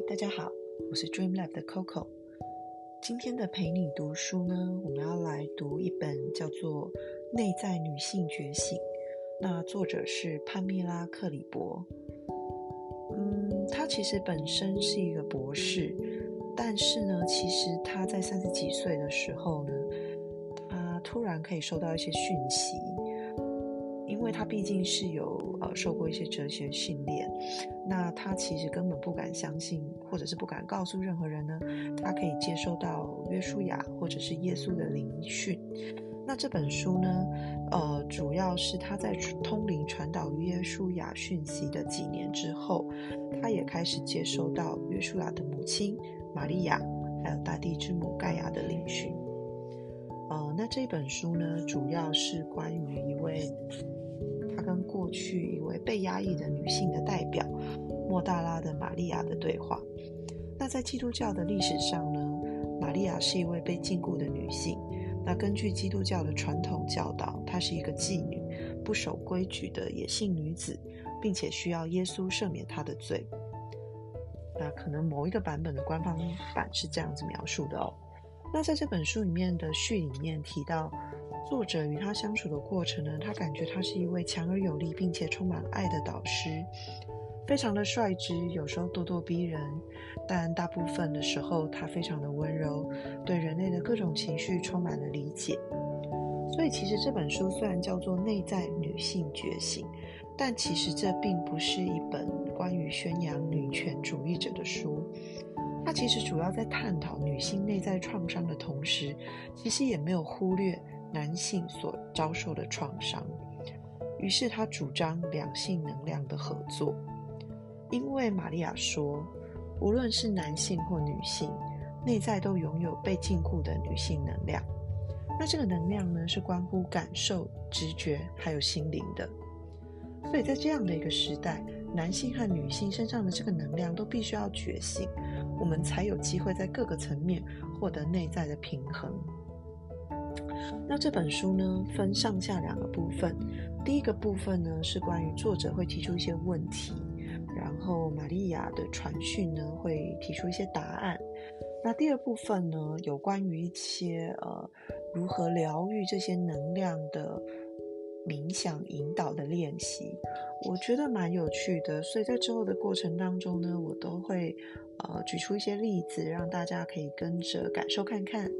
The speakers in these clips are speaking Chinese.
大家好，我是 Dreamlab 的 Coco。今天的陪你读书呢，我们要来读一本叫做《内在女性觉醒》，那作者是潘蜜拉·克里伯。他其实本身是一个博士，但是呢，其实他在30几岁的时候呢，他突然可以收到一些讯息，因为他毕竟是有受过一些哲学训练，那他其实根本不敢相信，或者是不敢告诉任何人呢，他可以接收到约书亚或者是耶稣的灵讯。那这本书呢，主要是他在通灵传导约书亚讯息的几年之后，他也开始接收到约书亚的母亲玛利亚，还有大地之母盖亚的灵讯。那这本书呢，主要是关于一位他跟过去一位被压抑的女性的代表莫大拉的玛利亚的对话。那在基督教的历史上呢，玛利亚是一位被禁锢的女性。那根据基督教的传统教导，她是一个妓女，不守规矩的野性女子，并且需要耶稣赦免她的罪。那可能某一个版本的官方版是这样子描述的哦。那在这本书里面的序里面提到，作者与他相处的过程呢，他感觉他是一位强而有力并且充满爱的导师，非常的率直，有时候咄咄逼人，但大部分的时候他非常的温柔，对人类的各种情绪充满了理解。所以其实这本书虽然叫做内在女性觉醒，但其实这并不是一本关于宣扬女权主义者的书。它其实主要在探讨女性内在创伤的同时，其实也没有忽略男性所遭受的创伤。于是他主张两性能量的合作，因为玛利亚说，无论是男性或女性，内在都拥有被禁锢的女性能量。那这个能量呢，是关乎感受、直觉还有心灵的。所以在这样的一个时代，男性和女性身上的这个能量都必须要觉醒，我们才有机会在各个层面获得内在的平衡。那这本书呢，分上下两个部分。第一个部分呢，是关于作者会提出一些问题，然后玛利亚的传讯呢，会提出一些答案。那第二部分呢，有关于一些如何疗愈这些能量的冥想引导的练习，我觉得蛮有趣的。所以在之后的过程当中呢，我都会举出一些例子，让大家可以跟着感受看看。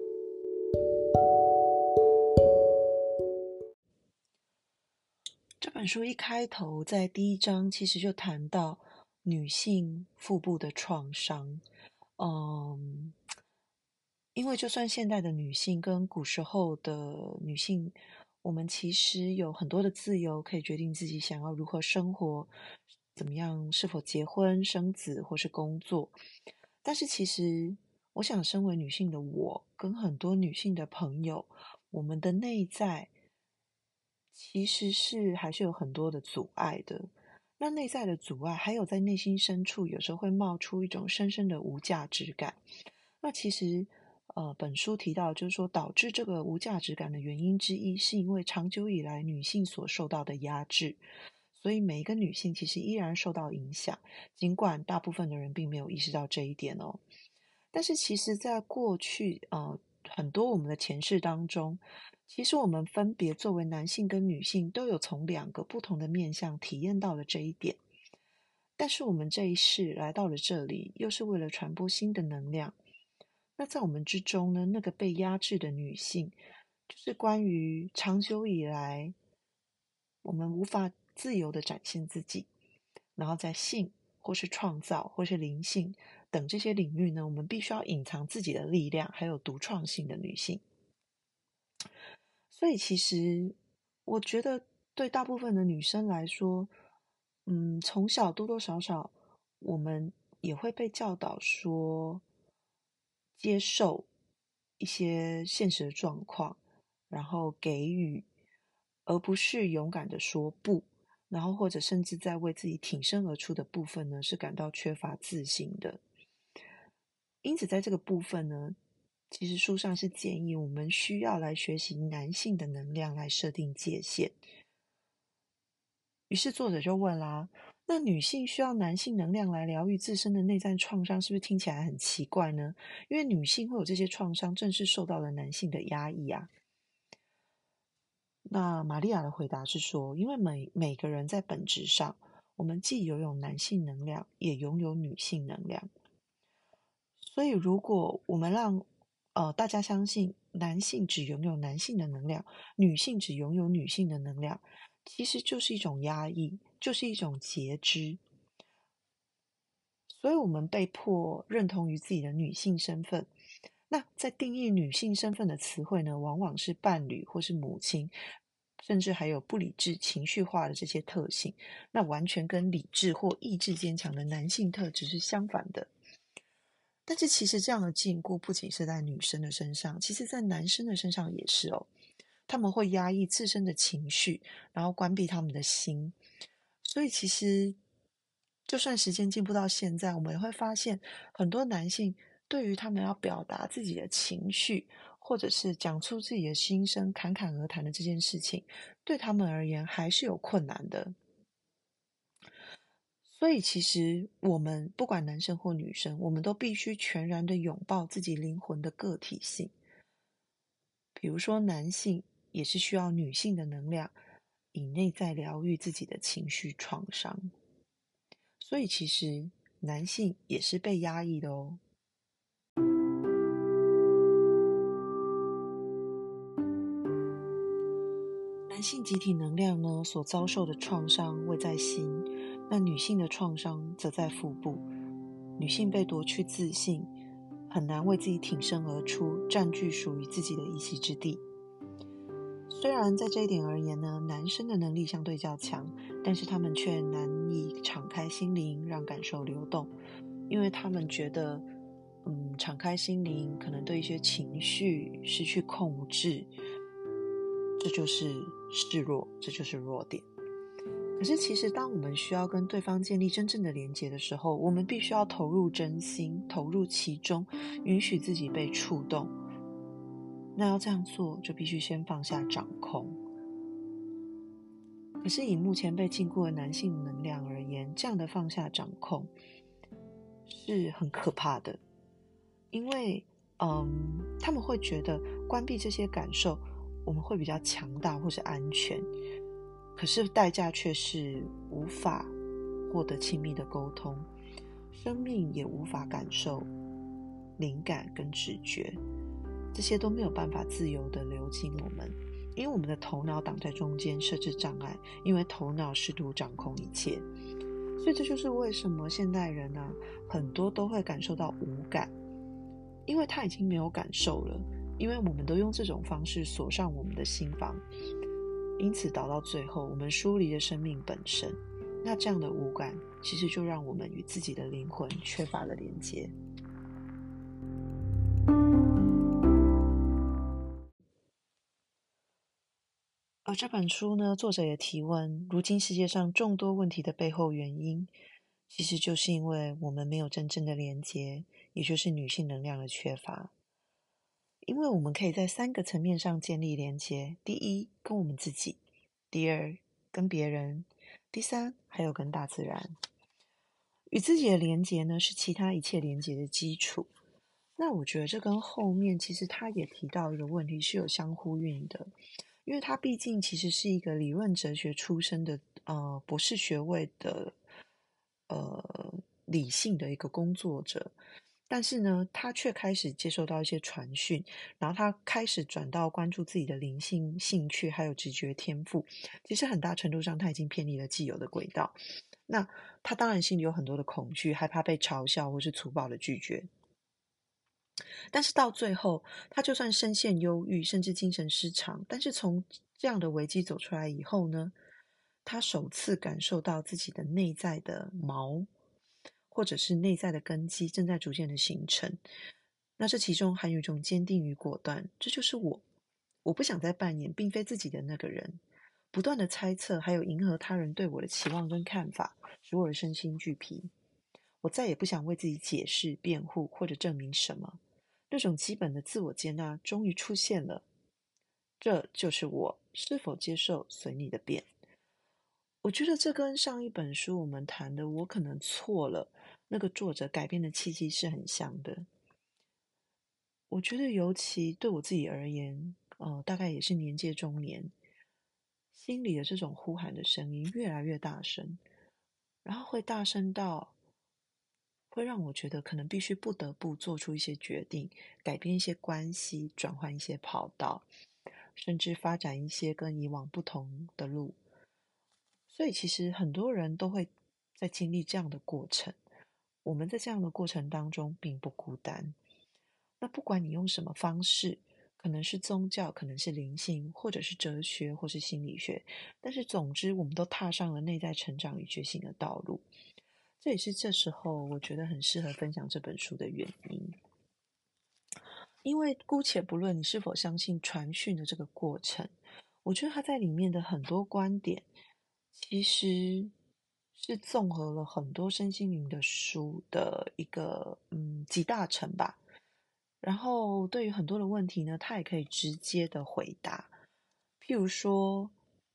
这本书一开头在第一章其实就谈到女性腹部的创伤。因为就算现代的女性跟古时候的女性，我们其实有很多的自由，可以决定自己想要如何生活，怎么样，是否结婚、生子或是工作。但是其实，我想身为女性的我，跟很多女性的朋友，我们的内在其实还是有很多的阻碍的。那内在的阻碍，还有在内心深处，有时候会冒出一种深深的无价值感。那其实，本书提到，就是说导致这个无价值感的原因之一，是因为长久以来女性所受到的压制，所以每一个女性其实依然受到影响，尽管大部分的人并没有意识到这一点哦。但是其实在过去，很多我们的前世当中，其实我们分别作为男性跟女性，都有从两个不同的面向体验到了这一点。但是我们这一世来到了这里，又是为了传播新的能量。那在我们之中呢，那个被压制的女性，就是关于长久以来我们无法自由地展现自己，然后在性或是创造或是灵性等这些领域呢，我们必须要隐藏自己的力量，还有独创性的女性。所以其实我觉得对大部分的女生来说，从小多多少少我们也会被教导说，接受一些现实的状况，然后给予，而不是勇敢的说不，然后或者甚至在为自己挺身而出的部分呢，是感到缺乏自信的。因此在这个部分呢，其实书上是建议我们需要来学习男性的能量来设定界限。于是作者就问啦， 那女性需要男性能量来疗愈自身的内在创伤，是不是听起来很奇怪呢？因为女性会有这些创伤，正是受到了男性的压抑啊。那玛利亚的回答是说，因为每个人在本质上，我们既拥有男性能量，也拥有女性能量。所以，如果我们让大家相信男性只拥有男性的能量，女性只拥有女性的能量，其实就是一种压抑，就是一种截肢。所以我们被迫认同于自己的女性身份。那在定义女性身份的词汇呢，往往是伴侣或是母亲，甚至还有不理智、情绪化的这些特性。那完全跟理智或意志坚强的男性特质是相反的。但是其实这样的禁锢不仅是在女生的身上，其实在男生的身上也是哦。他们会压抑自身的情绪，然后关闭他们的心。所以其实，就算时间进步到现在，我们也会发现，很多男性对于他们要表达自己的情绪，或者是讲出自己的心声、侃侃而谈的这件事情，对他们而言还是有困难的。所以其实我们不管男生或女生，我们都必须全然的拥抱自己灵魂的个体性。比如说男性也是需要女性的能量，以内在疗愈自己的情绪创伤。所以其实男性也是被压抑的哦。男性集体能量呢，所遭受的创伤位在心，那女性的创伤则在腹部。女性被夺去自信，很难为自己挺身而出，占据属于自己的一席之地。虽然在这一点而言呢，男生的能力相对较强，但是他们却难以敞开心灵，让感受流动，因为他们觉得，敞开心灵可能对一些情绪失去控制，这就是示弱，这就是弱点。可是其实当我们需要跟对方建立真正的连结的时候，我们必须要投入真心，投入其中，允许自己被触动。那要这样做，就必须先放下掌控。可是以目前被禁锢的男性能量而言，这样的放下掌控是很可怕的，因为他们会觉得关闭这些感受，我们会比较强大或是安全，可是代价却是无法获得亲密的沟通，生命也无法感受灵感跟直觉，这些都没有办法自由的流进我们，因为我们的头脑挡在中间，设置障碍，因为头脑试图掌控一切。所以这就是为什么现代人啊，很多都会感受到无感，因为他已经没有感受了，因为我们都用这种方式锁上我们的心房，因此导到最后，我们疏离了生命本身。那这样的无感，其实就让我们与自己的灵魂缺乏了连接。而这本书呢，作者也提问，如今世界上众多问题的背后原因，其实就是因为我们没有真正的连接，也就是女性能量的缺乏。因为我们可以在3个层面上建立连接：第一，跟我们自己；第二，跟别人；第三，还有跟大自然。与自己的连接呢，是其他一切连接的基础。那我觉得这跟后面其实他也提到一个问题是有相呼应的，因为他毕竟其实是一个理论哲学出身的博士学位的理性的一个工作者，但是呢，他却开始接受到一些传讯，然后他开始转到关注自己的灵性兴趣还有直觉天赋，其实很大程度上他已经偏离了既有的轨道。那他当然心里有很多的恐惧，害怕被嘲笑或是粗暴的拒绝。但是到最后，他就算深陷忧郁，甚至精神失常，但是从这样的危机走出来以后呢，他首次感受到自己的内在的锚，或者是内在的根基正在逐渐的形成。那这其中含有一种坚定与果断，这就是我。我不想再扮演并非自己的那个人，不断的猜测，还有迎合他人对我的期望跟看法，使我的身心俱疲。我再也不想为自己解释、辩护或者证明什么。那种基本的自我接纳终于出现了，这就是我，是否接受随你的便。 我觉得这跟上一本书我们谈的“我可能错了”那个作者改变的契机是很像的。我觉得尤其对我自己而言，大概也是年届中年，心里的这种呼喊的声音越来越大声，然后会大声到会让我觉得可能必须不得不做出一些决定，改变一些关系，转换一些跑道，甚至发展一些跟以往不同的路。所以其实很多人都会在经历这样的过程，我们在这样的过程当中并不孤单。那不管你用什么方式，可能是宗教，可能是灵性，或者是哲学，或是心理学，但是总之我们都踏上了内在成长与觉醒的道路。这也是这时候我觉得很适合分享这本书的原因。因为姑且不论你是否相信传讯的这个过程，我觉得它在里面的很多观点其实是综合了很多身心灵的书的一个集大成吧。然后对于很多的问题呢，他也可以直接的回答。譬如说，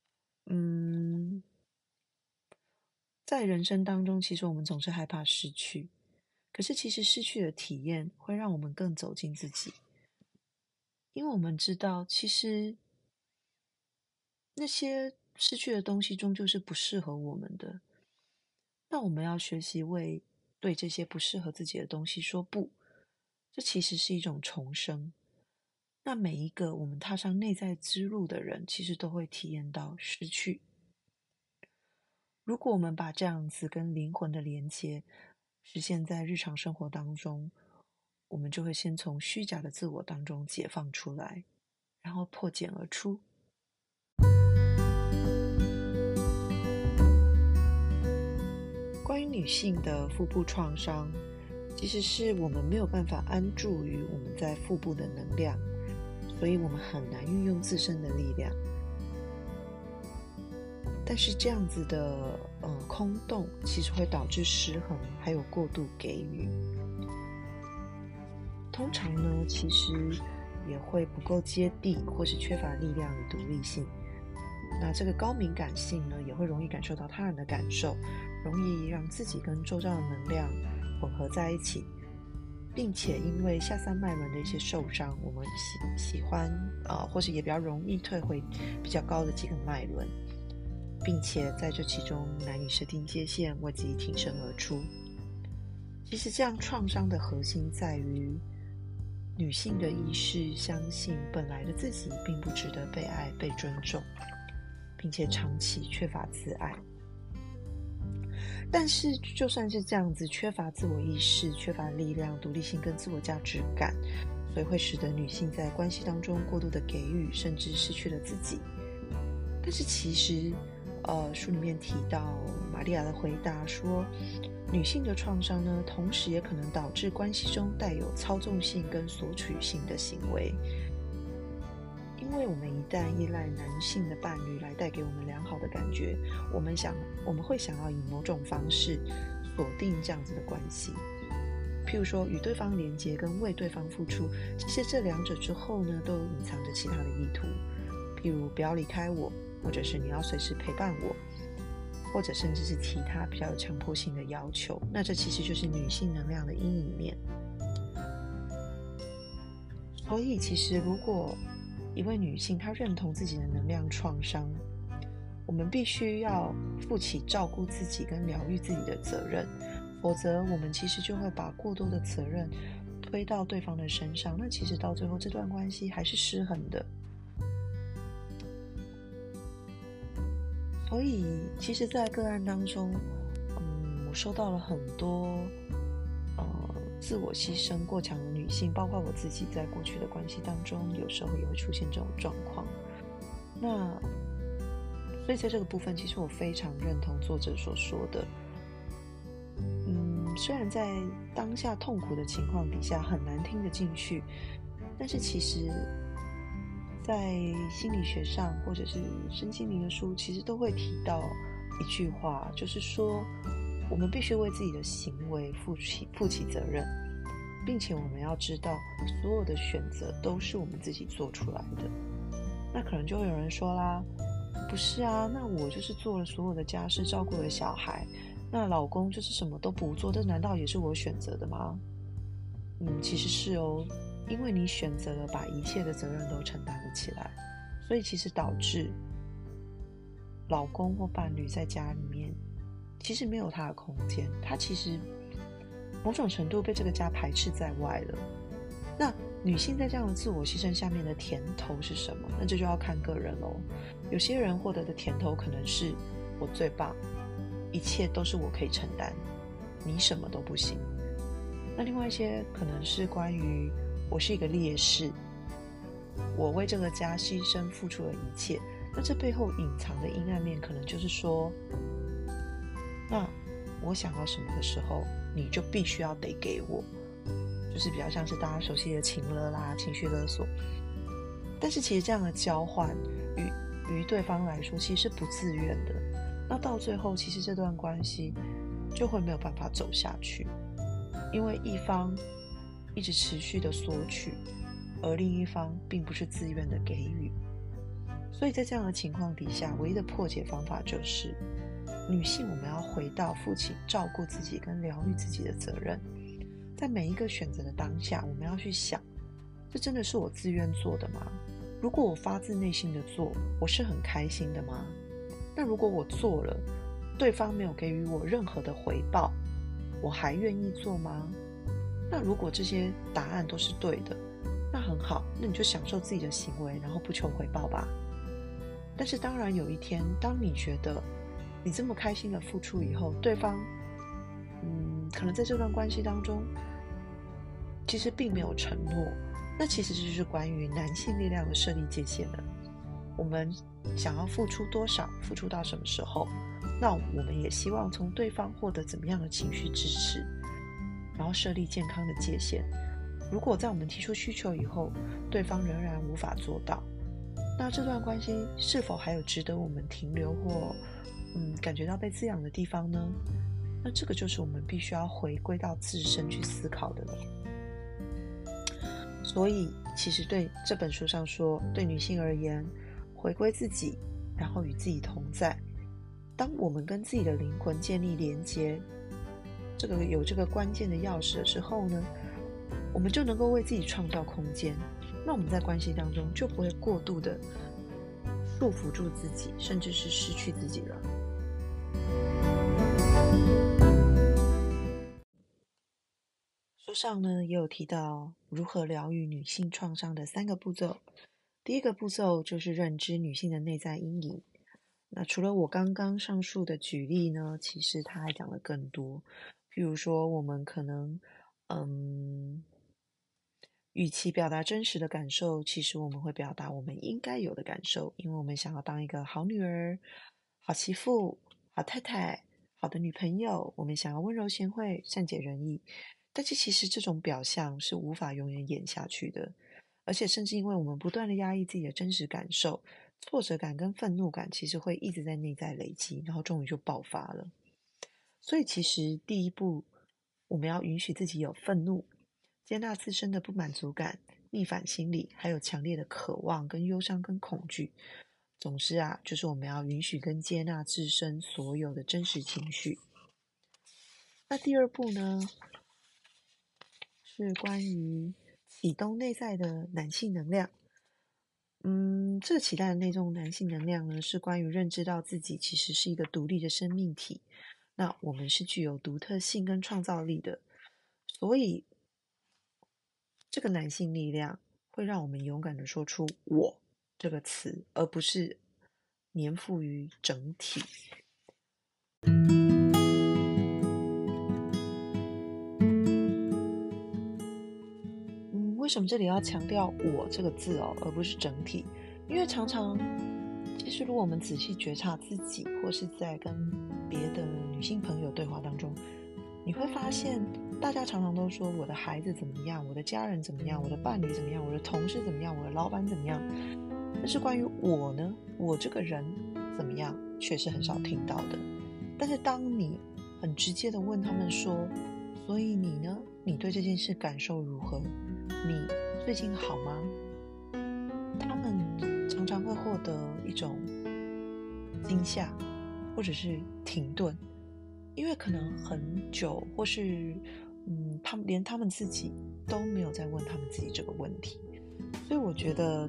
在人生当中，其实我们总是害怕失去，可是其实失去的体验会让我们更走进自己，因为我们知道，其实那些失去的东西终究是不适合我们的。那我们要学习对这些不适合自己的东西说不，这其实是一种重生。那每一个我们踏上内在之路的人，其实都会体验到失去。如果我们把这样子跟灵魂的连接实现在日常生活当中，我们就会先从虚假的自我当中解放出来，然后破茧而出。关于女性的腹部创伤，其实是我们没有办法安住于我们在腹部的能量，所以我们很难运用自身的力量。但是这样子的空洞，其实会导致失衡，还有过度给予。通常呢，其实也会不够接地，或是缺乏力量与独立性。那这个高敏感性呢，也会容易感受到他人的感受，容易让自己跟周遭的能量混合在一起，并且因为下三脉轮的一些受伤，我们喜欢或是也比较容易退回比较高的几个脉轮，并且在这其中难以设定界限，为自己挺身而出。其实这样创伤的核心在于女性的意识相信本来的自己并不值得被爱、被尊重，并且长期缺乏自爱。但是就算是这样子，缺乏自我意识、缺乏力量、独立性跟自我价值感，所以会使得女性在关系当中过度的给予，甚至失去了自己。但是其实书里面提到玛利亚的回答说，女性的创伤呢，同时也可能导致关系中带有操纵性跟索取性的行为。因为我们一旦依赖男性的伴侣来带给我们良好的感觉，我们会想要以某种方式锁定这样子的关系。譬如说与对方连接跟为对方付出，其实这两者之后呢，都有隐藏着其他的意图。譬如不要离开我，或者是你要随时陪伴我，或者甚至是其他比较有强迫性的要求。那这其实就是女性能量的阴影面。所以其实如果一位女性她认同自己的能量创伤，我们必须要负起照顾自己跟疗愈自己的责任，否则我们其实就会把过多的责任推到对方的身上，那其实到最后这段关系还是失衡的。所以其实在个案当中，我收到了很多自我牺牲过强的女性，包括我自己在过去的关系当中，有时候也会出现这种状况。那所以在这个部分，其实我非常认同作者所说的，虽然在当下痛苦的情况底下很难听得进去，但是其实在心理学上或者是身心灵的书，其实都会提到一句话，就是说我们必须为自己的行为负起责任，并且我们要知道所有的选择都是我们自己做出来的。那可能就会有人说啦， 不是啊，那我就是做了所有的家事，照顾了小孩，那老公就是什么都不做，这难道也是我选择的吗？其实是哦，因为你选择了把一切的责任都承担了起来，所以其实导致老公或伴侣在家里面其实没有他的空间，他其实某种程度被这个家排斥在外了。那女性在这样的自我牺牲下面的甜头是什么？那这就要看个人咯。有些人获得的甜头可能是我最棒，一切都是我可以承担，你什么都不行。那另外一些可能是关于我是一个烈士，我为这个家牺牲付出了一切。那这背后隐藏的阴暗面可能就是说，那我想要什么的时候，你就必须要得给我，就是比较像是大家熟悉的情勒啦、情绪勒索。但是其实这样的交换于对方来说其实是不自愿的，那到最后其实这段关系就会没有办法走下去，因为一方一直持续的索取，而另一方并不是自愿的给予。所以在这样的情况底下，唯一的破解方法就是女性我们要回到负起照顾自己跟疗愈自己的责任。在每一个选择的当下，我们要去想，这真的是我自愿做的吗？如果我发自内心的做，我是很开心的吗？那如果我做了，对方没有给予我任何的回报，我还愿意做吗？那如果这些答案都是对的，那很好，那你就享受自己的行为，然后不求回报吧。但是当然有一天，当你觉得你这么开心的付出以后，对方可能在这段关系当中其实并没有承诺，那其实这就是关于男性力量的设立界限了。我们想要付出多少，付出到什么时候，那我们也希望从对方获得怎么样的情绪支持，然后设立健康的界限。如果在我们提出需求以后，对方仍然无法做到，那这段关系是否还有值得我们停留或感觉到被滋养的地方呢？那这个就是我们必须要回归到自身去思考的了。所以其实对这本书上说，对女性而言，回归自己，然后与自己同在。当我们跟自己的灵魂建立连接，有这个关键的钥匙的时候呢，我们就能够为自己创造空间。那我们在关系当中就不会过度的束缚住自己，甚至是失去自己了。书上呢也有提到如何疗愈女性创伤的3个步骤。第一个步骤就是认知女性的内在阴影。那除了我刚刚上述的举例呢，其实他还讲了更多。譬如说我们可能与其表达真实的感受，其实我们会表达我们应该有的感受，因为我们想要当一个好女儿、好媳妇、好太太、好的女朋友，我们想要温柔贤惠、善解人意。但是其实这种表象是无法永远演下去的，而且甚至因为我们不断的压抑自己的真实感受，挫折感跟愤怒感其实会一直在内在累积，然后终于就爆发了。所以其实第一步，我们要允许自己有愤怒，接纳自身的不满足感、逆反心理，还有强烈的渴望跟忧伤跟恐惧。总之啊，就是我们要允许跟接纳自身所有的真实情绪。那第二步呢，是关于启动内在的男性能量。这个启动的那种男性能量呢，是关于认知到自己其实是一个独立的生命体。那我们是具有独特性跟创造力的，所以这个男性力量会让我们勇敢的说出"我"这个词，而不是粘附于整体。为什么这里要强调"我"这个字哦，而不是整体？因为常常，其实如果我们仔细觉察自己，或是在跟别的女性朋友对话当中，你会发现，大家常常都说我的孩子怎么样，我的家人怎么样，我的伴侣怎么样，我的同事怎么样，我的老板怎么样。但是关于我呢，我这个人怎么样，却是很少听到的。但是当你很直接的问他们说，所以你呢？你对这件事感受如何？你最近好吗？他们常常会获得一种惊吓，或者是停顿，因为可能很久，或是他们自己都没有在问他们自己这个问题。所以我觉得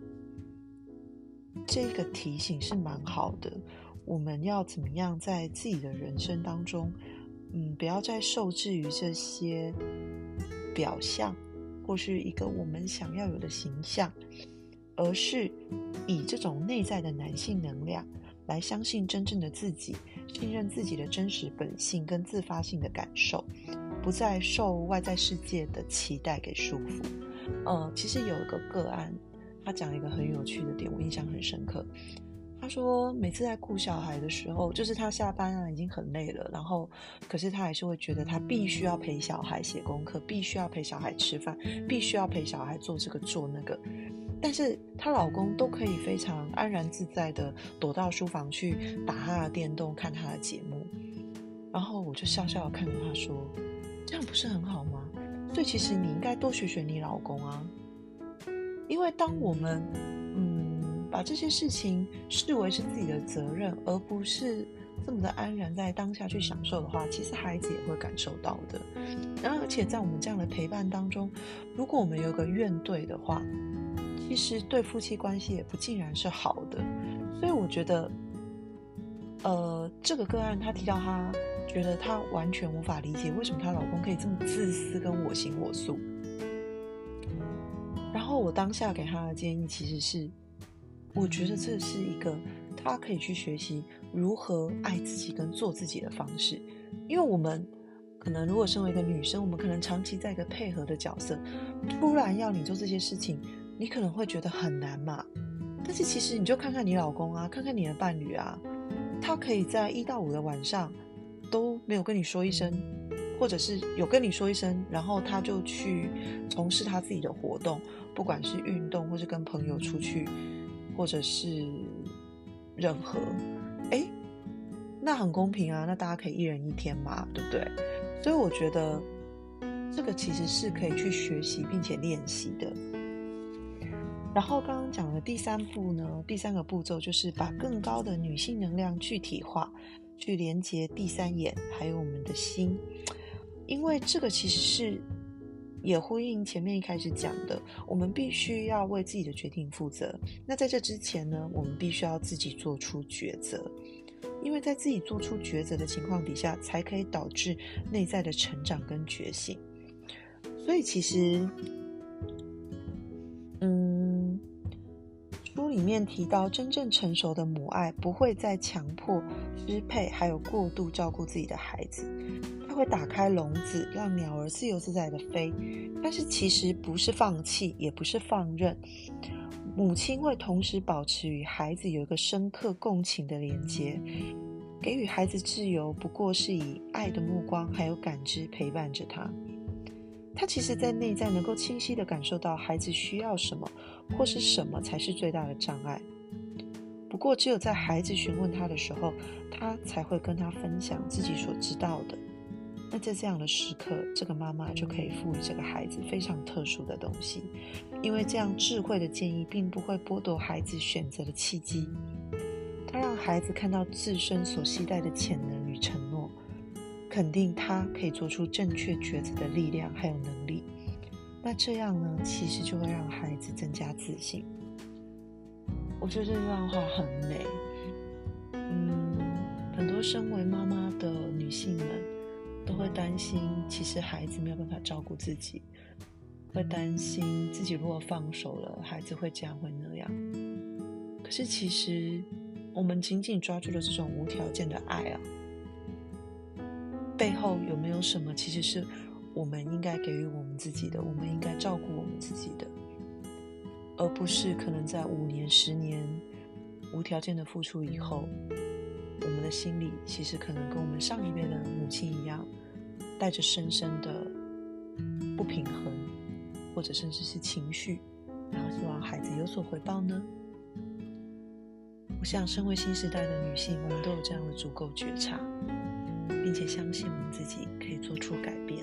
这个提醒是蛮好的，我们要怎么样在自己的人生当中，不要再受制于这些表象，或是一个我们想要有的形象，而是以这种内在的男性能量来相信真正的自己，信任自己的真实本性跟自发性的感受，不再受外在世界的期待给束缚。其实有一个个案，他讲一个很有趣的点，我印象很深刻。他说每次在顾小孩的时候，就是他下班已经很累了，然后可是他还是会觉得他必须要陪小孩写功课，必须要陪小孩吃饭，必须要陪小孩做这个做那个。但是她老公都可以非常安然自在的躲到书房去打他的电动，看他的节目。然后我就笑笑的看着他说，这样不是很好吗？所以其实你应该多学学你老公啊。因为当我们把这些事情视为是自己的责任，而不是这么的安然在当下去享受的话，其实孩子也会感受到的。然后而且在我们这样的陪伴当中，如果我们有个怨怼的话，其实对夫妻关系也不尽然是好的。所以我觉得这个个案他提到他觉得他完全无法理解为什么她老公可以这么自私跟我行我素。然后我当下给他的建议其实是，我觉得这是一个他可以去学习如何爱自己跟做自己的方式。因为我们可能如果身为一个女生，我们可能长期在一个配合的角色，突然要你做这些事情，你可能会觉得很难嘛。但是其实你就看看你老公啊，看看你的伴侣啊，他可以在1到5的晚上都没有跟你说一声，或者是有跟你说一声，然后他就去从事他自己的活动，不管是运动或是跟朋友出去，或者是任何，那很公平啊，那大家可以1人1天嘛，对不对？所以我觉得这个其实是可以去学习并且练习的。然后刚刚讲的第3个步骤就是把更高的女性能量具体化，去连接第3眼还有我们的心。因为这个其实是也呼应前面一开始讲的，我们必须要为自己的决定负责。那在这之前呢，我们必须要自己做出抉择，因为在自己做出抉择的情况底下，才可以导致内在的成长跟觉醒。所以其实书里面提到，真正成熟的母爱不会再强迫、支配还有过度照顾自己的孩子，它会打开笼子，让鸟儿自由自在的飞。但是其实不是放弃，也不是放任，母亲会同时保持与孩子有一个深刻共情的连接，给予孩子自由，不过是以爱的目光还有感知陪伴着他。他其实在内在能够清晰地感受到孩子需要什么，或是什么才是最大的障碍。不过只有在孩子询问他的时候，他才会跟他分享自己所知道的。那在这样的时刻，这个妈妈就可以赋予这个孩子非常特殊的东西，因为这样智慧的建议并不会剥夺孩子选择的契机，他让孩子看到自身所期待的潜能与承诺，肯定他可以做出正确抉择的力量还有能力。那这样呢，其实就会让孩子增加自信。我觉得这段话很美。很多身为妈妈的女性们都会担心，其实孩子没有办法照顾自己，会担心自己如果放手了，孩子会这样会那样。可是其实我们紧紧抓住了这种无条件的爱啊，背后有没有什么其实是我们应该给予我们自己的，我们应该照顾我们自己的，而不是可能在5年10年无条件的付出以后，我们的心里其实可能跟我们上一辈的母亲一样，带着深深的不平衡，或者甚至是情绪，然后希望孩子有所回报呢？我想身为新时代的女性，我们都有这样的足够觉察，并且相信我们自己可以做出改变。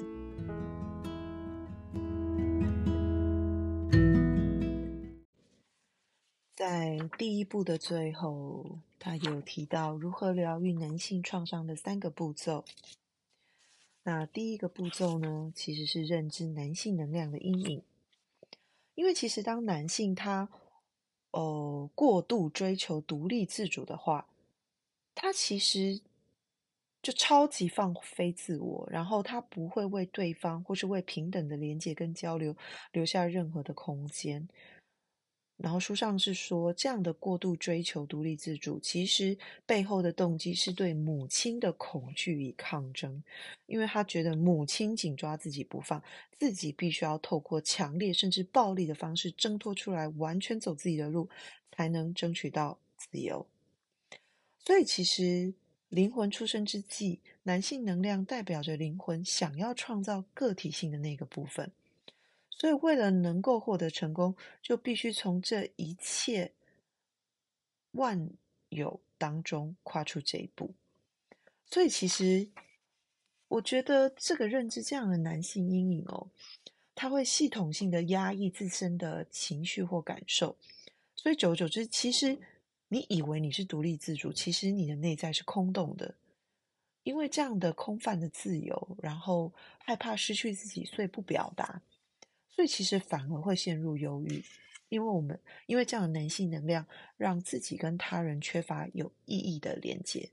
在第一步的最后，他有提到如何疗愈男性创伤的3个步骤。那第一个步骤呢，其实是认知男性能量的阴影。因为其实当男性他过度追求独立自主的话，他其实就超级放飞自我，然后他不会为对方或是为平等的连接跟交流留下任何的空间。然后书上是说，这样的过度追求独立自主，其实背后的动机是对母亲的恐惧与抗争，因为他觉得母亲紧抓自己不放，自己必须要透过强烈甚至暴力的方式挣脱出来，完全走自己的路，才能争取到自由。所以其实灵魂出生之际，男性能量代表着灵魂想要创造个体性的那个部分。所以为了能够获得成功，就必须从这一切万有当中跨出这一步。所以其实我觉得这个认知这样的男性阴影他会系统性的压抑自身的情绪或感受，所以久而久之，其实你以为你是独立自主，其实你的内在是空洞的。因为这样的空泛的自由，然后害怕失去自己，所以不表达，所以其实反而会陷入忧郁。因为这样的男性能量让自己跟他人缺乏有意义的连接。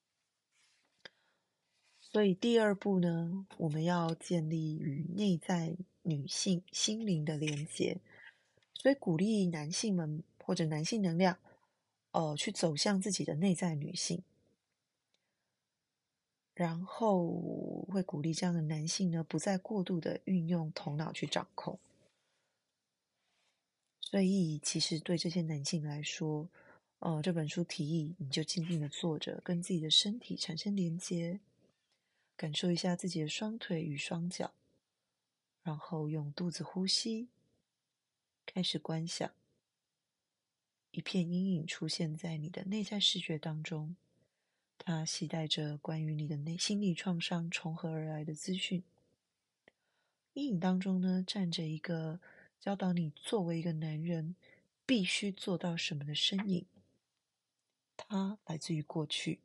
所以第二步呢，我们要建立与内在女性心灵的连接，所以鼓励男性们或者男性能量去走向自己的内在女性，然后会鼓励这样的男性呢，不再过度的运用头脑去掌控。所以其实对这些男性来说，这本书提议你就静静的坐着，跟自己的身体产生连接，感受一下自己的双腿与双脚，然后用肚子呼吸，开始观想一片阴影出现在你的内在视觉当中，它携带着关于你的心理创伤从何而来的资讯。阴影当中呢，站着一个教导你作为一个男人必须做到什么的身影，它来自于过去。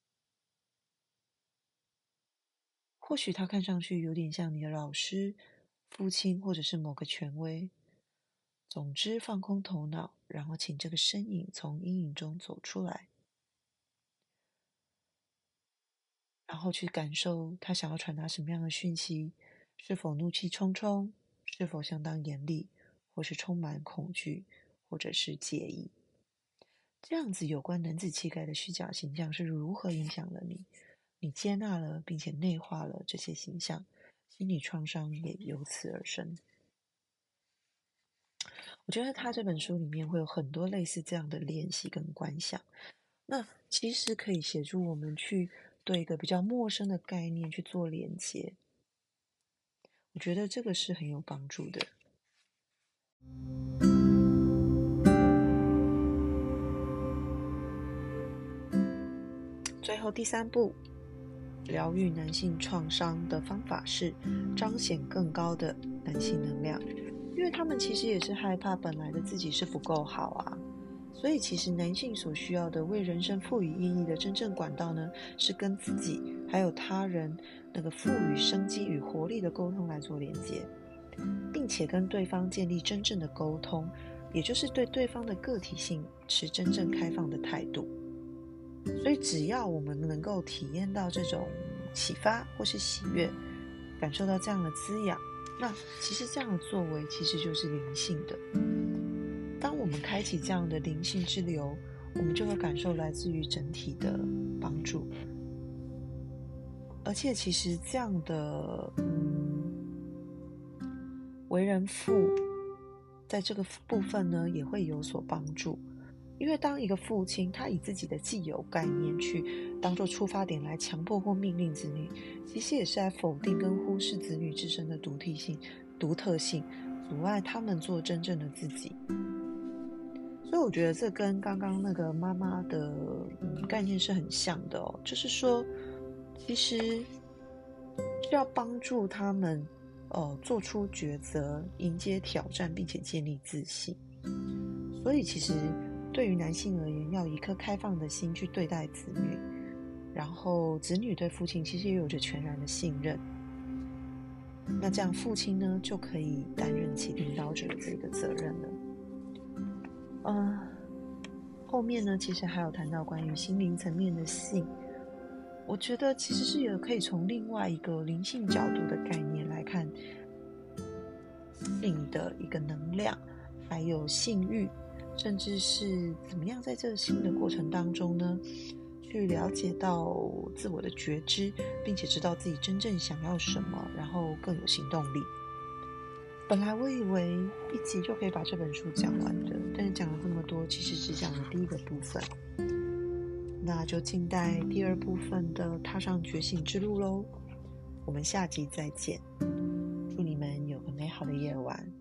或许他看上去有点像你的老师、父亲，或者是某个权威。总之，放空头脑，然后请这个身影从阴影中走出来，然后去感受他想要传达什么样的讯息，是否怒气冲冲，是否相当严厉，或是充满恐惧，或者是介意。这样子有关男子气概的虚假形象是如何影响了你？你接纳了并且内化了这些形象，心理创伤也由此而生。我觉得他这本书里面会有很多类似这样的练习跟观想，那其实可以协助我们去对一个比较陌生的概念去做连接。我觉得这个是很有帮助的。最后第3步，疗愈男性创伤的方法是彰显更高的男性能量，因为他们其实也是害怕本来的自己是不够好啊。所以其实男性所需要的为人生赋予意义的真正管道呢，是跟自己还有他人那个赋予生机与活力的沟通来做连接，并且跟对方建立真正的沟通，也就是对对方的个体性持真正开放的态度。所以只要我们能够体验到这种启发或是喜悦，感受到这样的滋养，那其实这样的作为其实就是灵性的。当我们开启这样的灵性之流，我们就会感受来自于整体的帮助。而且其实这样的为人父在这个部分呢也会有所帮助。因为当一个父亲他以自己的既有概念去当作出发点来强迫或命令子女，其实也是在否定跟忽视子女自身的独特性，阻碍他们做真正的自己。所以我觉得这跟刚刚那个妈妈的概念是很像的哦，就是说其实是要帮助他们做出抉择，迎接挑战，并且建立自信。所以其实对于男性而言，要以一颗开放的心去对待子女，然后子女对父亲其实也有着全然的信任。那这样父亲呢，就可以担任起领导者的这个责任了。后面呢，其实还有谈到关于心灵层面的性，我觉得其实是可以从另外一个灵性角度的概念来看性的一个能量，还有性欲，甚至是怎么样在这个性的过程当中呢，去了解到自我的觉知，并且知道自己真正想要什么，然后更有行动力。本来我以为一集就可以把这本书讲完的，但是讲了这么多，其实只讲了第一个部分，那就静待第二部分的踏上觉醒之路咯。我们下集再见，祝你们有个美好的夜晚。